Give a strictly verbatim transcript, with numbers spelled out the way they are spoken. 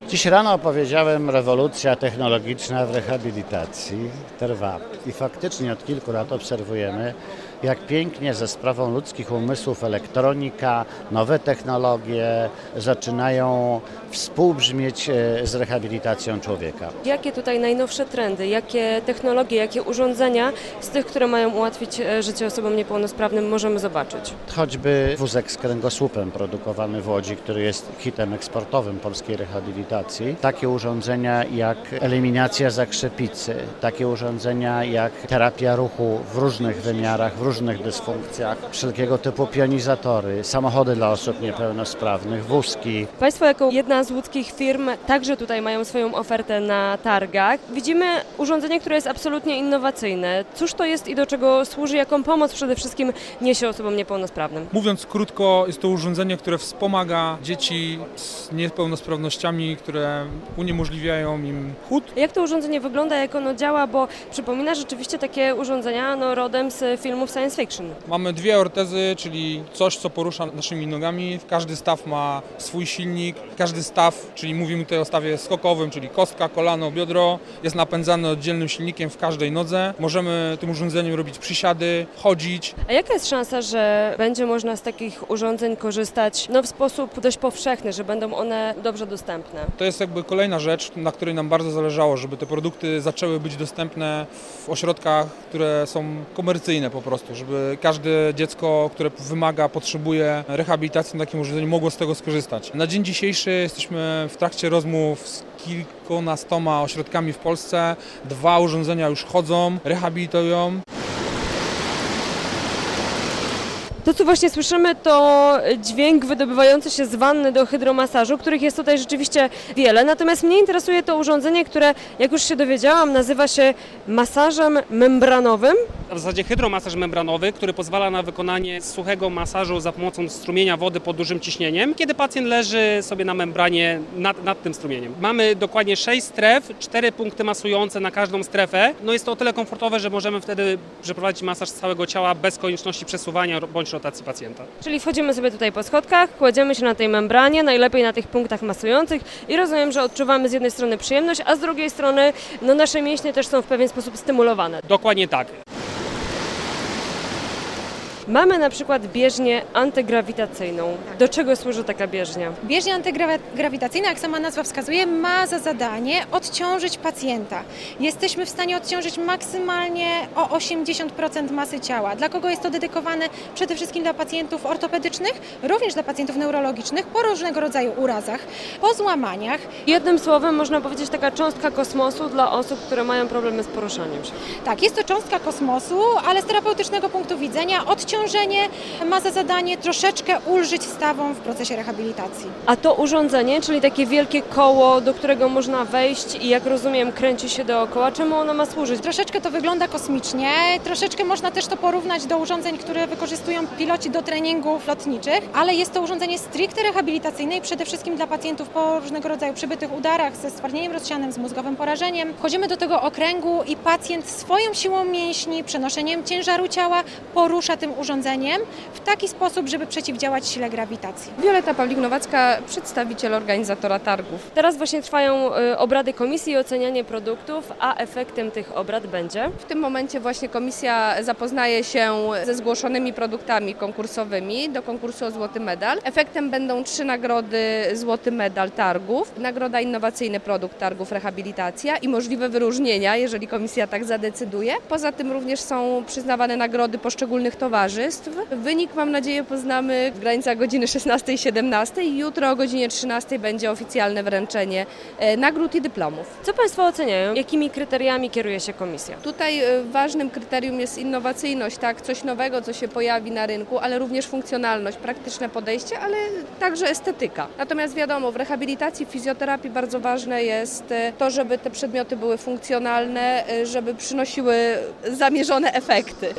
Dziś rano opowiedziałem, rewolucja technologiczna w rehabilitacji trwa i faktycznie od kilku lat obserwujemy, jak pięknie ze sprawą ludzkich umysłów elektronika, nowe technologie zaczynają współbrzmieć z rehabilitacją człowieka. Jakie tutaj najnowsze trendy, jakie technologie, jakie urządzenia z tych, które mają ułatwić życie osobom niepełnosprawnym, możemy zobaczyć? Choćby wózek z kręgosłupem produkowany w Łodzi, który jest hitem eksportowym polskiej rehabilitacji. Takie urządzenia jak eliminacja zakrzepicy, takie urządzenia jak terapia ruchu w różnych wymiarach, w różnych dysfunkcjach, wszelkiego typu pionizatory, samochody dla osób niepełnosprawnych, wózki. Państwo jako jedna z łódzkich firm także tutaj mają swoją ofertę na targach. Widzimy urządzenie, które jest absolutnie innowacyjne. Cóż to jest i do czego służy, jaką pomoc przede wszystkim niesie osobom niepełnosprawnym? Mówiąc krótko, jest to urządzenie, które wspomaga dzieci z niepełnosprawnościami, które uniemożliwiają im chód. Jak to urządzenie wygląda, jak ono działa, bo przypomina rzeczywiście takie urządzenia no, rodem z filmów science fiction. Mamy dwie ortezy, czyli coś, co porusza naszymi nogami. Każdy staw ma swój silnik. Każdy staw, czyli mówimy tutaj o stawie skokowym, czyli kostka, kolano, biodro, jest napędzany oddzielnym silnikiem w każdej nodze. Możemy tym urządzeniem robić przysiady, chodzić. A jaka jest szansa, że będzie można z takich urządzeń korzystać no, w sposób dość powszechny, że będą one dobrze dostępne? To jest jakby kolejna rzecz, na której nam bardzo zależało, żeby te produkty zaczęły być dostępne w ośrodkach, które są komercyjne po prostu, żeby każde dziecko, które wymaga, potrzebuje rehabilitacji na takim urządzeniu, mogło z tego skorzystać. Na dzień dzisiejszy jesteśmy w trakcie rozmów z kilkunastoma ośrodkami w Polsce. Dwa urządzenia już chodzą, rehabilitują. To, co właśnie słyszymy, to dźwięk wydobywający się z wanny do hydromasażu, których jest tutaj rzeczywiście wiele. Natomiast mnie interesuje to urządzenie, które, jak już się dowiedziałam, nazywa się masażem membranowym. W zasadzie hydromasaż membranowy, który pozwala na wykonanie suchego masażu za pomocą strumienia wody pod dużym ciśnieniem, kiedy pacjent leży sobie na membranie nad, nad tym strumieniem. Mamy dokładnie sześć stref, cztery punkty masujące na każdą strefę. No jest to o tyle komfortowe, że możemy wtedy przeprowadzić masaż całego ciała bez konieczności przesuwania bądź rotacji pacjenta. Czyli wchodzimy sobie tutaj po schodkach, kładziemy się na tej membranie, najlepiej na tych punktach masujących i rozumiem, że odczuwamy z jednej strony przyjemność, a z drugiej strony no, nasze mięśnie też są w pewien sposób stymulowane. Dokładnie tak. Mamy na przykład bieżnię antygrawitacyjną. Do czego służy taka bieżnia? Bieżnia antygrawitacyjna, jak sama nazwa wskazuje, ma za zadanie odciążyć pacjenta. Jesteśmy w stanie odciążyć maksymalnie o osiemdziesiąt procent masy ciała. Dla kogo jest to dedykowane? Przede wszystkim dla pacjentów ortopedycznych, również dla pacjentów neurologicznych po różnego rodzaju urazach, po złamaniach. Jednym słowem można powiedzieć taka cząstka kosmosu dla osób, które mają problemy z poruszaniem się. Tak, jest to cząstka kosmosu, ale z terapeutycznego punktu widzenia odciążenie ma za zadanie troszeczkę ulżyć stawom w procesie rehabilitacji. A to urządzenie, czyli takie wielkie koło, do którego można wejść i jak rozumiem kręci się dookoła, czemu ono ma służyć? Troszeczkę to wygląda kosmicznie, troszeczkę można też to porównać do urządzeń, które wykorzystują piloci do treningów lotniczych, ale jest to urządzenie stricte rehabilitacyjne i przede wszystkim dla pacjentów po różnego rodzaju przybytych udarach ze stwardnieniem rozsianym, z mózgowym porażeniem. Wchodzimy do tego okręgu i pacjent swoją siłą mięśni, przenoszeniem ciężaru ciała porusza tym urządzeniem w taki sposób, żeby przeciwdziałać sile grawitacji. Wioleta Pawlik-Nowacka, przedstawiciel organizatora targów. Teraz właśnie trwają y, obrady komisji i ocenianie produktów, a efektem tych obrad będzie? W tym momencie właśnie komisja zapoznaje się ze zgłoszonymi produktami konkursowymi do konkursu o Złoty Medal. Efektem będą trzy nagrody Złoty Medal targów, nagroda Innowacyjny Produkt Targów Rehabilitacja i możliwe wyróżnienia, jeżeli komisja tak zadecyduje. Poza tym również są przyznawane nagrody poszczególnych towarzystw. Wynik, mam nadzieję, poznamy w granicach godziny szesnastej i siedemnastej. Jutro o godzinie trzynastej będzie oficjalne wręczenie nagród i dyplomów. Co Państwo oceniają? Jakimi kryteriami kieruje się komisja? Tutaj ważnym kryterium jest innowacyjność, tak, coś nowego, co się pojawi na rynku, ale również funkcjonalność, praktyczne podejście, ale także estetyka. Natomiast wiadomo, w rehabilitacji, w fizjoterapii bardzo ważne jest to, żeby te przedmioty były funkcjonalne, żeby przynosiły zamierzone efekty.